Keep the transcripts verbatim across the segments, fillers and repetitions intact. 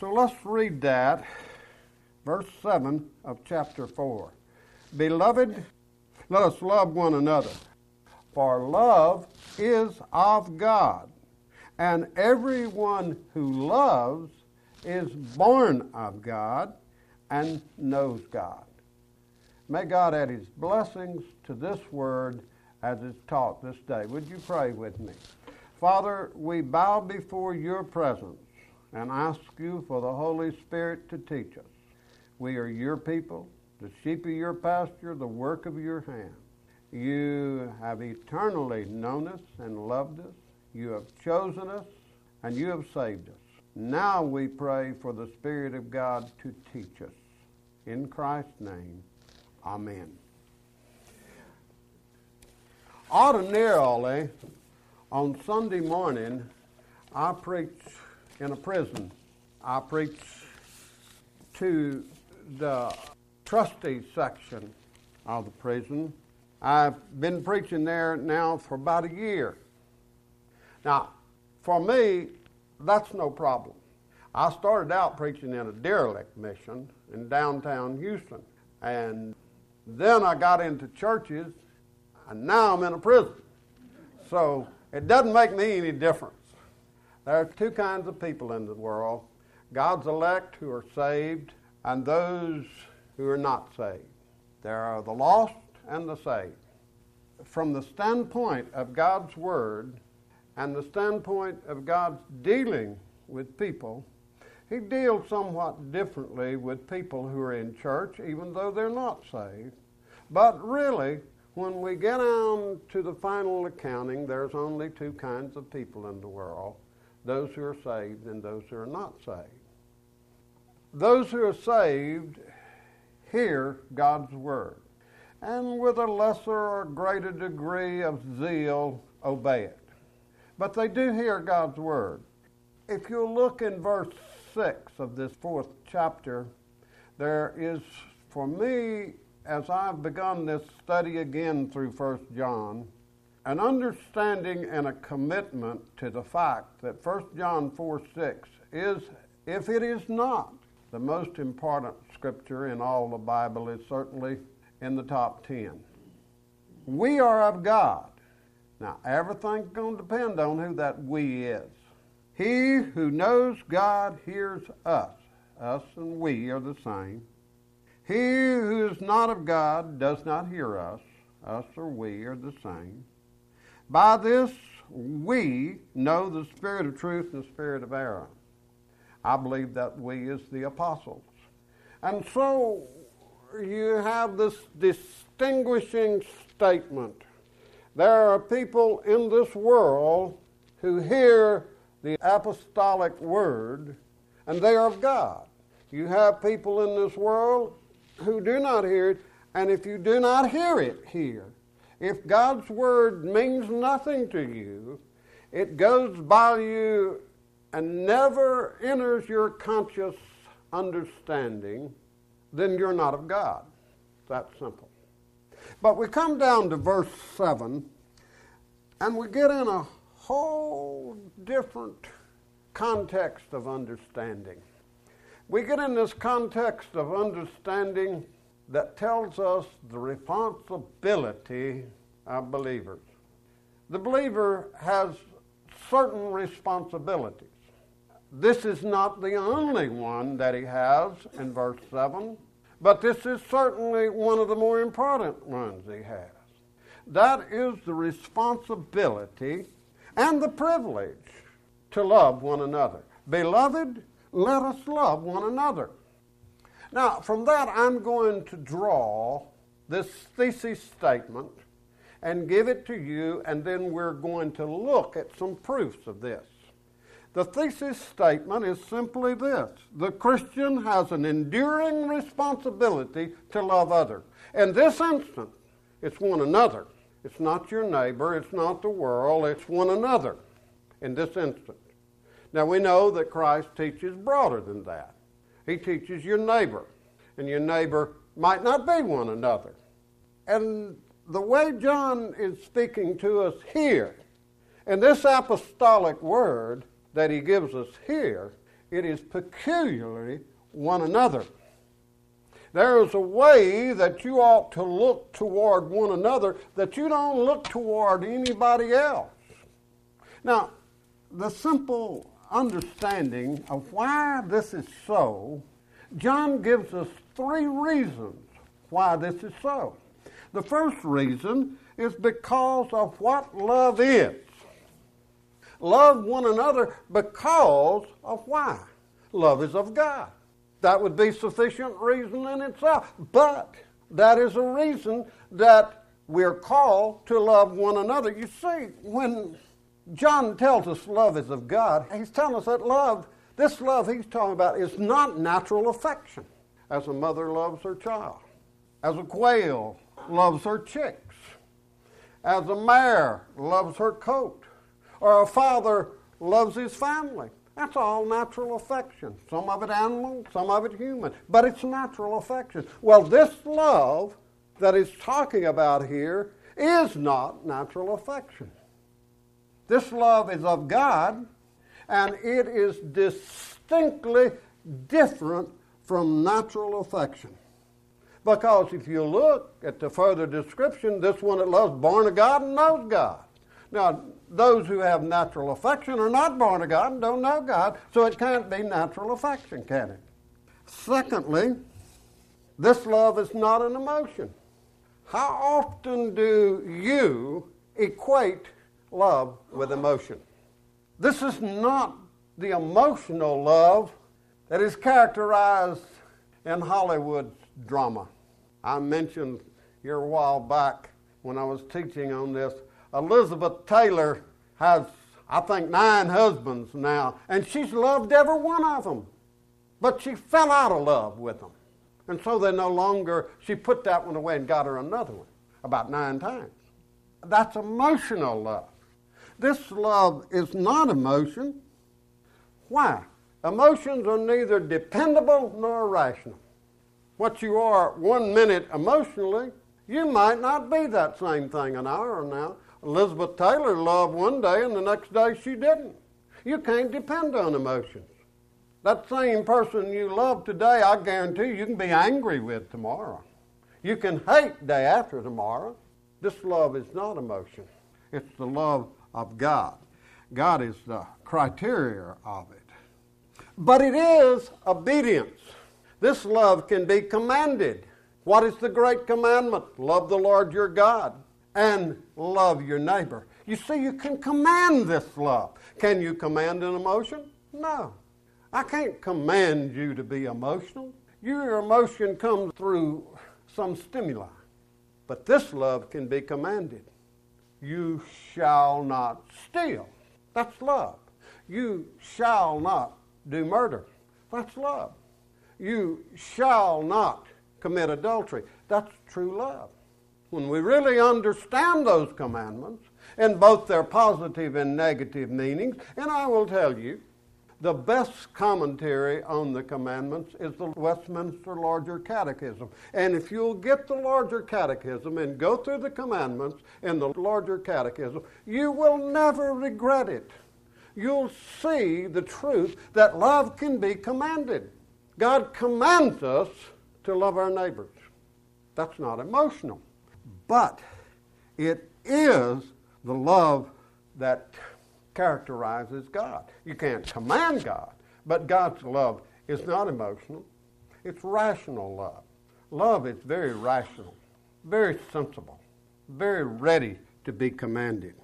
So let's read that, verse seven of chapter four. Beloved, let us love one another, for love is of God, and everyone who loves is born of God and knows God. May God add his blessings to this word as it's taught this day. Would you pray with me? Father, we bow before your presence and ask you for the Holy Spirit to teach us. We are your people, the sheep of your pasture, the work of your hand. You have eternally known us and loved us. You have chosen us, and you have saved us. Now we pray for the Spirit of God to teach us. In Christ's name, amen. Ordinarily, on Sunday morning, I preach in a prison. I preach to the trustee section of the prison. I've been preaching there now for about a year. Now, for me, that's no problem. I started out preaching in a derelict mission in downtown Houston. And then I got into churches, and now I'm in a prison. So it doesn't make me any difference. There are two kinds of people in the world: God's elect who are saved, and those who are not saved. There are the lost and the saved. From the standpoint of God's Word and the standpoint of God's dealing with people, he deals somewhat differently with people who are in church, even though they're not saved. But really, when we get down to the final accounting, there's only two kinds of people in the world: those who are saved and those who are not saved. Those who are saved hear God's Word, and with a lesser or greater degree of zeal obey it. But they do hear God's Word. If you look in verse six of this fourth chapter, there is, for me, as I've begun this study again through First John, an understanding and a commitment to the fact that First John four six is, if it is not the most important scripture in all the Bible, is certainly in the top ten. We are of God. Now, everything's going to depend on who that we is. He who knows God hears us. Us and we are the same. He who is not of God does not hear us. Us or we are the same. By this we know the spirit of truth and the spirit of error. I believe that we is the apostles. And so you have this distinguishing statement. There are people in this world who hear the apostolic word, and they are of God. You have people in this world who do not hear it, and if you do not hear it here, if God's word means nothing to you, it goes by you and never enters your conscious understanding, then you're not of God. It's that simple. But we come down to verse seven, and we get in a whole different context of understanding. We get in this context of understanding that tells us the responsibility of believers. The believer has certain responsibilities. This is not the only one that he has in verse seven, but this is certainly one of the more important ones he has. That is the responsibility and the privilege to love one another. Beloved, let us love one another. Now, from that, I'm going to draw this thesis statement and give it to you, and then we're going to look at some proofs of this. The thesis statement is simply this: the Christian has an enduring responsibility to love others. In this instance, it's one another. It's not your neighbor, it's not the world, it's one another in this instance. Now, we know that Christ teaches broader than that. He teaches your neighbor, and your neighbor might not be one another. And the way John is speaking to us here, in this apostolic word that he gives us here, it is peculiarly one another. There is a way that you ought to look toward one another that you don't look toward anybody else. Now, the simple understanding of why this is so, John gives us three reasons why this is so. The first reason is because of what love is. Love one another because of why. Love is of God. That would be sufficient reason in itself. But that is a reason that we're called to love one another. You see, when John tells us love is of God, he's telling us that love, this love he's talking about, is not natural affection, as a mother loves her child, as a quail loves her chicks, as a mare loves her coat, or a father loves his family. That's all natural affection. Some of it animal, some of it human. But it's natural affection. Well, this love that he's talking about here is not natural affection. This love is of God, and it is distinctly different from natural affection. Because if you look at the further description, this one that loves born of God and knows God. Now, those who have natural affection are not born of God and don't know God, so it can't be natural affection, can it? Secondly, this love is not an emotion. How often do you equate love with emotion? This is not the emotional love that is characterized in Hollywood drama. I mentioned here a while back when I was teaching on this, Elizabeth Taylor has, I think, nine husbands now, and she's loved every one of them. But she fell out of love with them. And so they no longer, she put that one away and got her another one, about nine times. That's emotional love. This love is not emotion. Why? Emotions are neither dependable nor rational. What you are one minute emotionally, you might not be that same thing an hour from now. Elizabeth Taylor loved one day and the next day she didn't. You can't depend on emotions. That same person you love today, I guarantee you, you can be angry with tomorrow. You can hate day after tomorrow. This love is not emotion. It's the love of God. God is the criteria of it. But it is obedience. This love can be commanded. What is the great commandment? Love the Lord your God and love your neighbor. You see, you can command this love. Can you command an emotion? No. I can't command you to be emotional. Your emotion comes through some stimuli. But this love can be commanded. You shall not steal. That's love. You shall not do murder. That's love. You shall not commit adultery. That's true love. When we really understand those commandments in both their positive and negative meanings, and I will tell you, the best commentary on the commandments is the Westminster Larger Catechism. And if you'll get the Larger Catechism and go through the commandments in the Larger Catechism, you will never regret it. You'll see the truth that love can be commanded. God commands us to love our neighbors. That's not emotional. But it is the love that characterizes God. You can't command God, but God's love is not emotional. It's rational love. Love is very rational, very sensible, very ready to be commanded.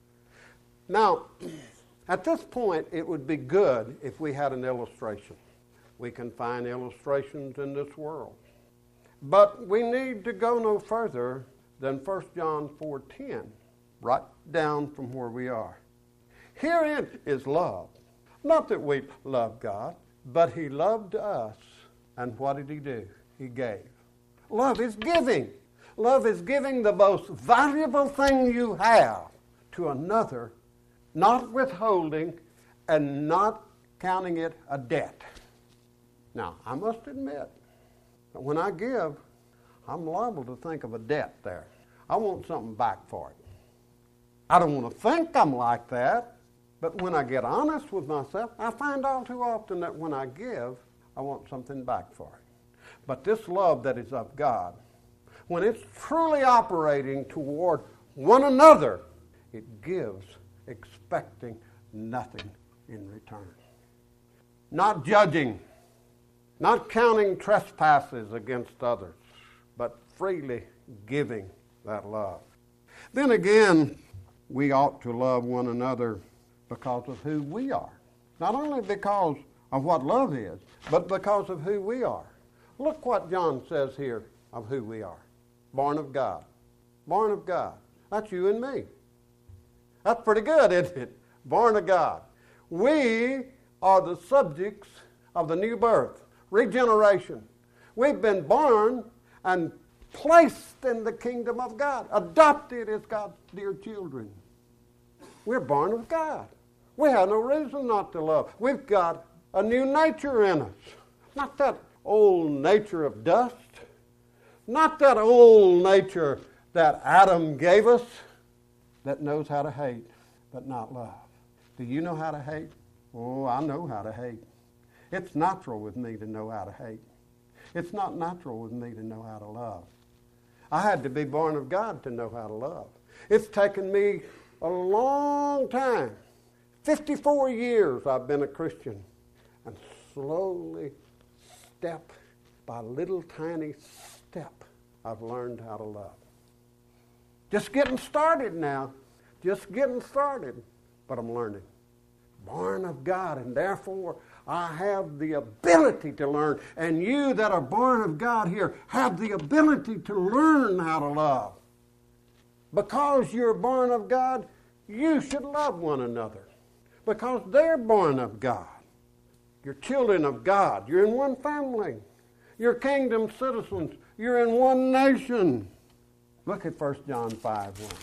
Now, at this point, it would be good if we had an illustration. We can find illustrations in this world. But we need to go no further than First John four ten, right down from where we are. Herein is love. Not that we love God, but He loved us. And what did He do? He gave. Love is giving. Love is giving the most valuable thing you have to another, not withholding and not counting it a debt. Now, I must admit that when I give, I'm liable to think of a debt there. I want something back for it. I don't want to think I'm like that, But when I get honest with myself, I find all too often that when I give, I want something back for it. But this love that is of God, when it's truly operating toward one another, it gives expecting nothing in return. Not judging, not counting trespasses against others, but freely giving that love. Then again, we ought to love one another because of who we are. Not only because of what love is, but because of who we are. Look what John says here of who we are. Born of God. Born of God. That's you and me. That's pretty good, isn't it? Born of God. We are the subjects of the new birth, regeneration. We've been born and placed in the kingdom of God, adopted as God's dear children. We're born of God. We have no reason not to love. We've got a new nature in us. Not that old nature of dust. Not that old nature that Adam gave us that knows how to hate but not love. Do you know how to hate? Oh, I know how to hate. It's natural with me to know how to hate. It's not natural with me to know how to love. I had to be born of God to know how to love. It's taken me a long time. fifty-four years I've been a Christian. And slowly, step by little tiny step, I've learned how to love. Just getting started now. Just getting started. But I'm learning. Born of God, and therefore I have the ability to learn. And you that are born of God here have the ability to learn how to love. Because you're born of God, you should love one another. Because they're born of God. You're children of God. You're in one family. You're kingdom citizens. You're in one nation. Look at First John five one.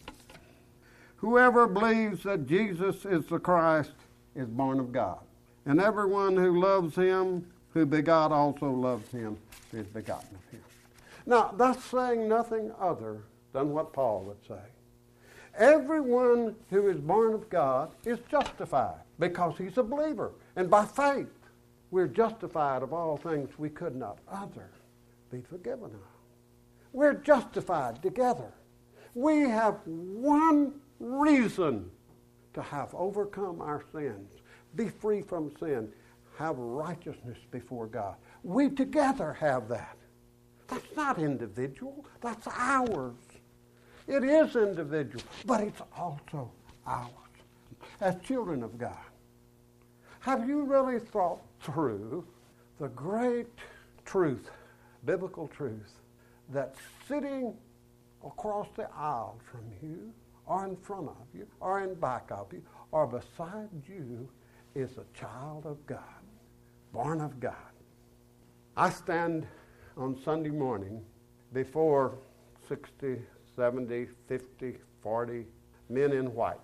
Whoever believes that Jesus is the Christ is born of God. And everyone who loves him, who begot also loves him, who is begotten of him. Now, that's saying nothing other than what Paul would say. Everyone who is born of God is justified because he's a believer. And by faith, we're justified of all things we could not other be forgiven of. We're justified together. We have one reason to have overcome our sins, be free from sin, have righteousness before God. We together have that. That's not individual. That's ours. It is individual, but it's also ours as children of God. Have you really thought through the great truth, biblical truth, that sitting across the aisle from you, or in front of you, or in back of you, or beside you is a child of God, born of God? I stand on Sunday morning before sixty, seventy, fifty, forty men in white.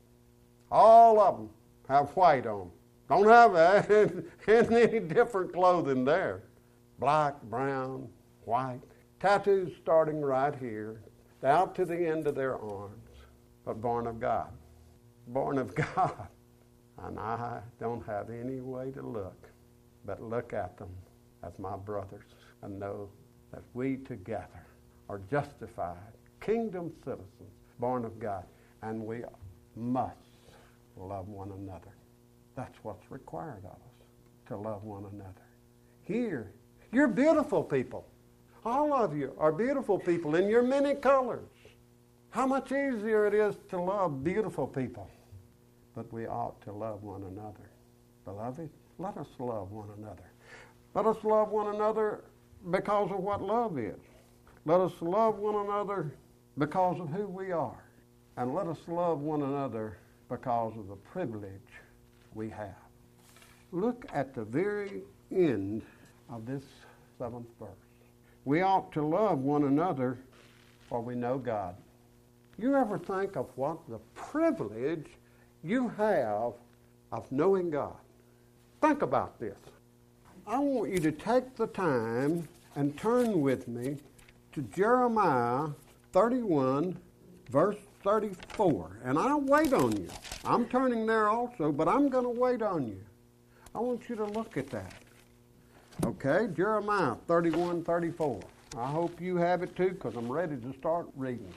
All of them have white on. Don't have any different clothing there. Black, brown, white. Tattoos starting right here, out to the end of their arms. But born of God. Born of God. And I don't have any way to look but look at them as my brothers and know that we together are justified, kingdom citizens, born of God, and we must love one another. That's what's required of us, to love one another. Here, you're beautiful people. All of you are beautiful people in your many colors. How much easier it is to love beautiful people. But we ought to love one another. Beloved, let us love one another. Let us love one another because of what love is. Let us love one another because of who we are. And let us love one another because of the privilege we have. Look at the very end of this seventh verse. We ought to love one another, for we know God. You ever think of what the privilege you have of knowing God? Think about this. I want you to take the time and turn with me to Jeremiah thirty-one, verse thirty-four, and I'll wait on you. I'm turning there also, but I'm going to wait on you. I want you to look at that. Okay, Jeremiah thirty-one, thirty-four. I hope you have it too, because I'm ready to start reading.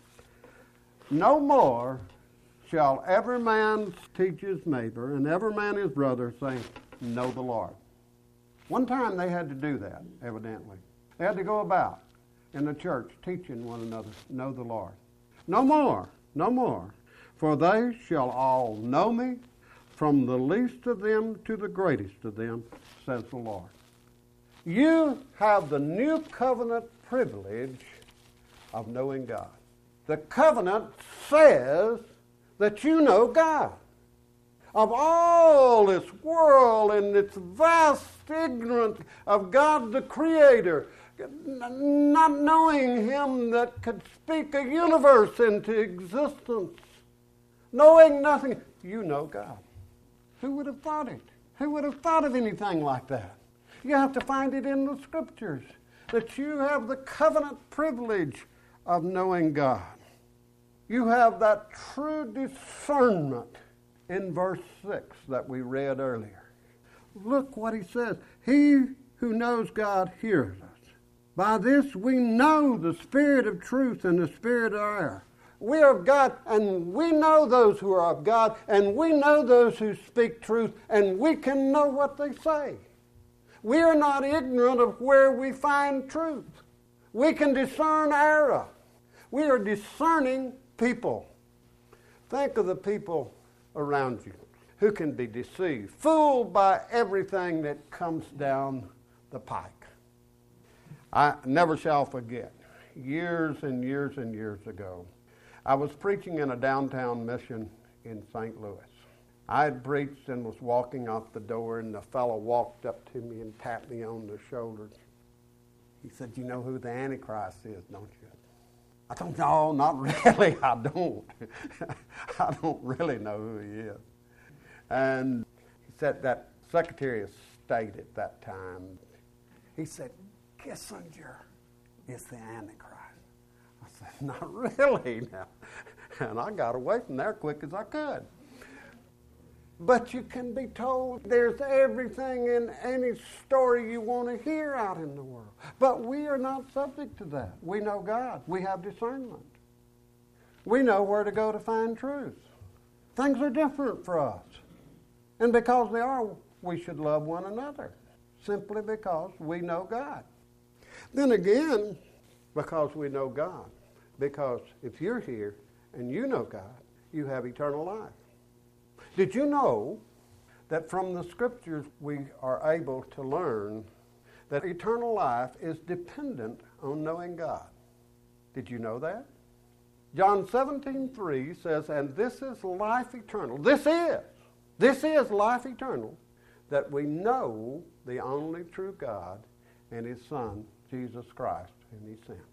No more shall every man teach his neighbor, and every man his brother, saying, know the Lord. One time they had to do that, evidently. They had to go about in the church teaching one another, know the Lord. No more, no more, for they shall all know me, from the least of them to the greatest of them, says the Lord. You have the new covenant privilege of knowing God. The covenant says that you know God. Of all this world and its vast ignorance of God the Creator, not knowing Him that could speak a universe into existence, knowing nothing, you know God. Who would have thought it? Who would have thought of anything like that? You have to find it in the Scriptures, that you have the covenant privilege of knowing God. You have that true discernment in verse six that we read earlier. Look what he says. He who knows God hears us. By this we know the spirit of truth and the spirit of error. We are of God, and we know those who are of God, and we know those who speak truth, and we can know what they say. We are not ignorant of where we find truth. We can discern error. We are discerning people. Think of the people around you who can be deceived, fooled by everything that comes down the pike. I never shall forget, years and years and years ago, I was preaching in a downtown mission in Saint Louis. I had preached and was walking out the door, and the fellow walked up to me and tapped me on the shoulder. He said, you know who the Antichrist is, don't you? I don't know, not really, I don't. I don't really know who he is. And he said that Secretary of State at that time, he said, Kissinger is the Antichrist. I said, not really now. And I got away from there quick as I could. But you can be told there's everything in any story you want to hear out in the world. But we are not subject to that. We know God. We have discernment. We know where to go to find truth. Things are different for us. And because they are, we should love one another, simply because we know God. Then again, because we know God. Because if you're here and you know God, you have eternal life. Did you know that from the Scriptures we are able to learn that eternal life is dependent on knowing God? Did you know that? John seventeen three says, and this is life eternal. This is. This is life eternal, that we know the only true God and His Son, Jesus Christ, whom He sent.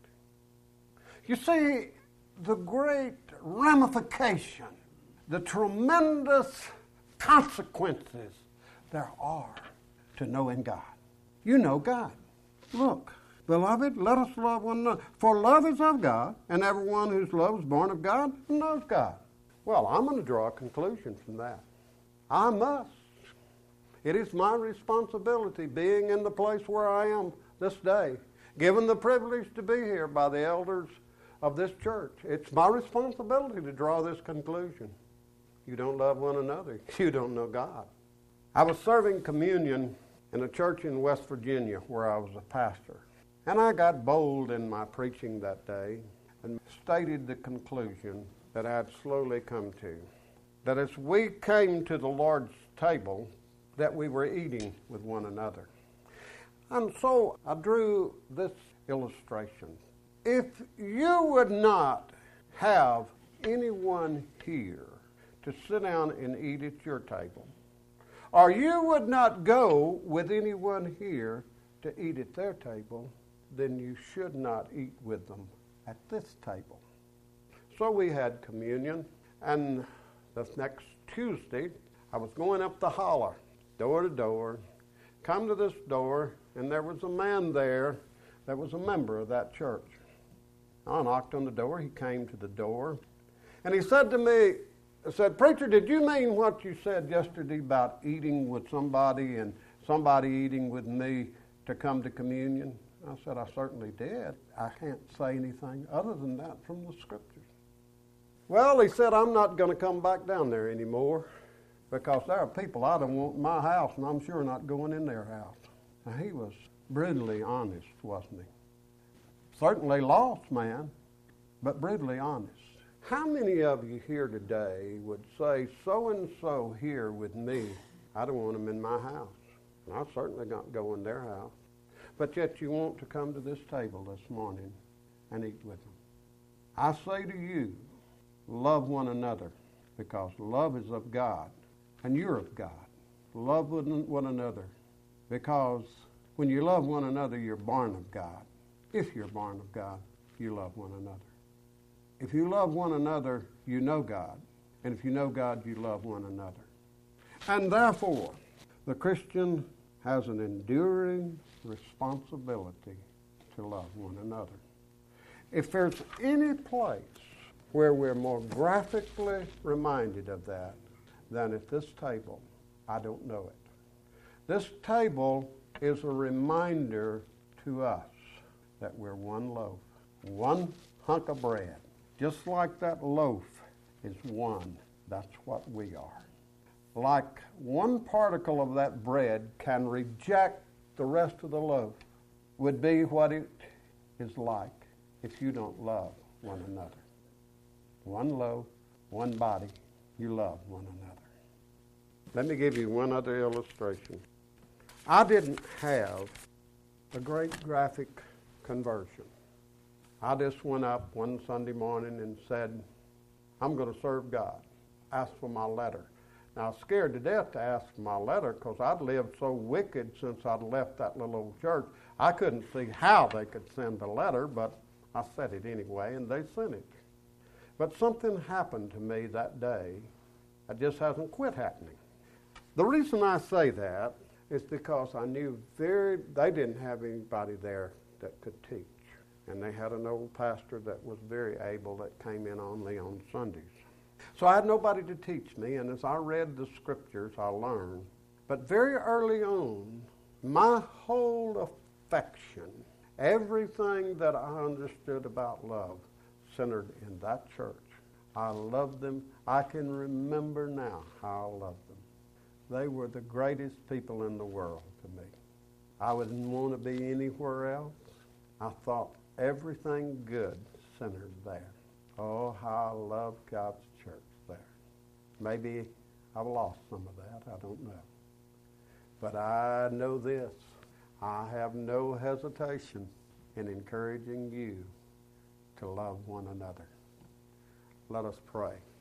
You see, the great ramification, the tremendous consequences there are to knowing God. You know God. Look, beloved, let us love one another. For love is of God, and everyone whose love is born of God knows God. Well, I'm going to draw a conclusion from that. I must. It is my responsibility, being in the place where I am this day, given the privilege to be here by the elders of this church. It's my responsibility to draw this conclusion. You don't love one another, you don't know God. I was serving communion in a church in West Virginia where I was a pastor. And I got bold in my preaching that day and stated the conclusion that I had slowly come to. That as we came to the Lord's table, that we were eating with one another. And so I drew this illustration. If you would not have anyone here to sit down and eat at your table, or you would not go with anyone here to eat at their table, then you should not eat with them at this table. So we had communion, and the next Tuesday, I was going up the holler, door to door, come to this door, and there was a man there that was a member of that church. I knocked on the door. He came to the door. And he said to me, I said, "Preacher, did you mean what you said yesterday about eating with somebody and somebody eating with me to come to communion?" I said, "I certainly did. I can't say anything other than that from the Scriptures." Well, he said, "I'm not going to come back down there anymore because there are people I don't want in my house, and I'm sure not going in their house." Now, he was brutally honest, wasn't he? Certainly lost man, but brutally honest. How many of you here today would say, so-and-so here with me, I don't want them in my house, and I certainly not go in their house, but yet you want to come to this table this morning and eat with them? I say to you, love one another, because love is of God, and you're of God. Love one another, because when you love one another, you're born of God. If you're born of God, you love one another. If you love one another, you know God. And if you know God, you love one another. And therefore, the Christian has an enduring responsibility to love one another. If there's any place where we're more graphically reminded of that than at this table, I don't know it. This table is a reminder to us that we're one loaf, one hunk of bread. Just like that loaf is one, that's what we are. Like one particle of that bread can reject the rest of the loaf, would be what it is like if you don't love one another. One loaf, one body, you love one another. Let me give you one other illustration. I didn't have a great graphic conversion. I just went up one Sunday morning and said, "I'm going to serve God." Asked for my letter. Now, I was scared to death to ask for my letter because I'd lived so wicked since I'd left that little old church. I couldn't see how they could send a letter, but I said it anyway, and they sent it. But something happened to me that day that just hasn't quit happening. The reason I say that is because I knew very they didn't have anybody there that could teach. And they had an old pastor that was very able that came in only on Sundays. So I had nobody to teach me, and as I read the Scriptures, I learned. But very early on, my whole affection, everything that I understood about love, centered in that church. I loved them. I can remember now how I loved them. They were the greatest people in the world to me. I wouldn't want to be anywhere else. I thought everything good centered there. Oh, how I love God's church there. Maybe I've lost some of that. I don't know. But I know this. I have no hesitation in encouraging you to love one another. Let us pray.